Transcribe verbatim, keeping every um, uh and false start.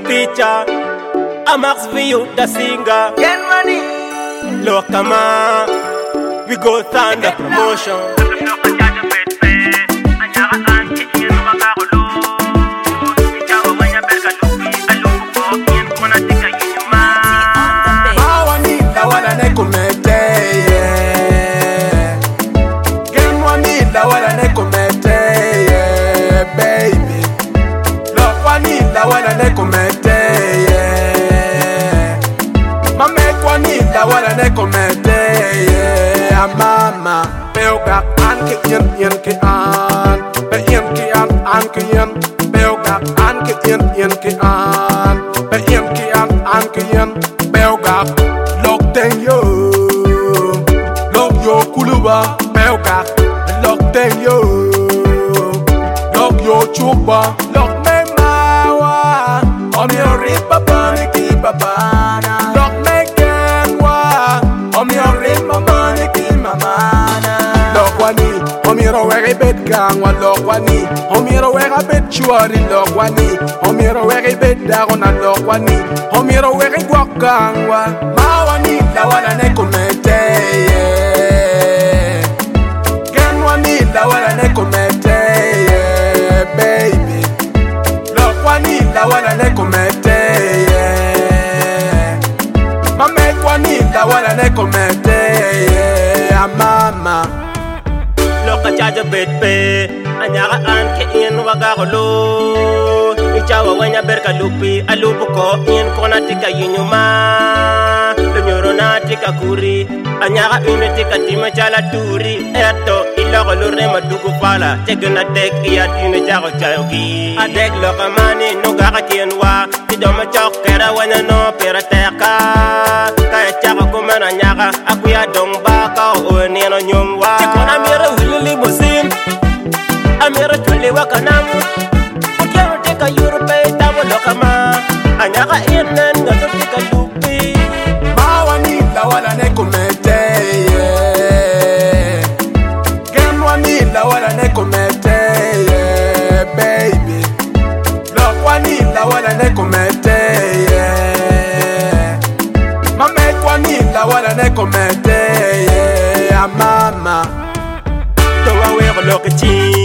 teacher, I'm Max View, the singer. Get money. Look, come on, we go thunder promotion. Mama, belga an ke yen yen ke an, be yen ke an an ke yen, belga an ke yen yen ke an, be yen ke an an ke yen, belga lock ten yo, lock yo kuluba, belga lock ten yo, lock yo chuba, lock me mawa, on your ripa bani ki babana, lock me kenwa, on your ripa bani ki Lokwani, Homiro where a bed gang, one Lokwani, Homiro where a bed chuari Lokwani, Homiro where a bed down a Lokwani, Homiro where a walk gang, Mawani, la one and ecomete, Ganwani, la one and ecomete, baby, Lokwani, la one and ecomete, Mamekwani, la one and ecomete, Mama. Loka chaja betpe, anyara an ke in wagalo. Ichawa wanya berka lupi, alubuko in kona tika yinyuma. Lunyorona tika kuri, anyara une tika tima chala turi. Eto iloko lure madugu pala, teguna tek iya tine chako chayoki. Adek loka mani nugaka kienwa, tidoma chokera wanya no pera teka. Kaya chako kumena nyaka, akuya dongba ka o neno nyumwa. Chikona mira wili limousine, amira tuli wakanamu. Ukiamu tika yurupe tabo lokama, anyaka inen ngato tika lupi. Mawani la wala nekomete, Genwani la wala nekomete, baby. Lokwani la wala nekomete, Mamekwani la wala nekomete, mama. Towa wego lokachi.